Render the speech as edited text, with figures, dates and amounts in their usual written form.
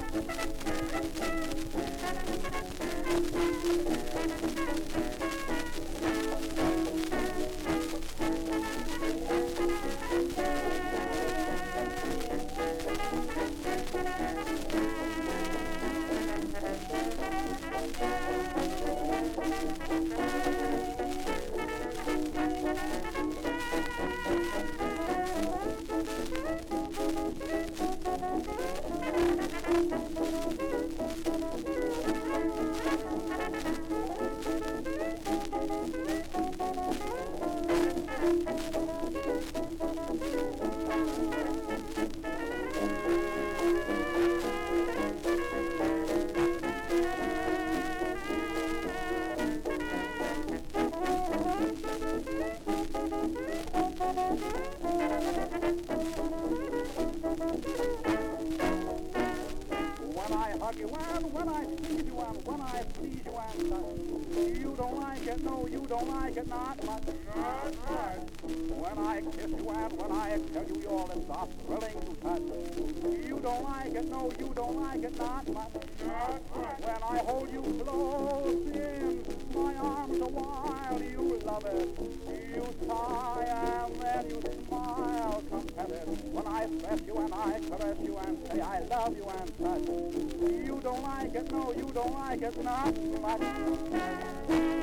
hug you and when I squeeze you and when I tease you and touch. You don't like it, no, you don't like it, not much. Not much. When I kiss you and when I tell you your lips are thrilling to touch. You don't like it, no, you don't like it, not much. Not much. When I hold you close in my arms a while, you love it. You sigh and then you smile contented. When I press you and I caress you and say I love you and touch. You don't like it, no, you don't like it, not much.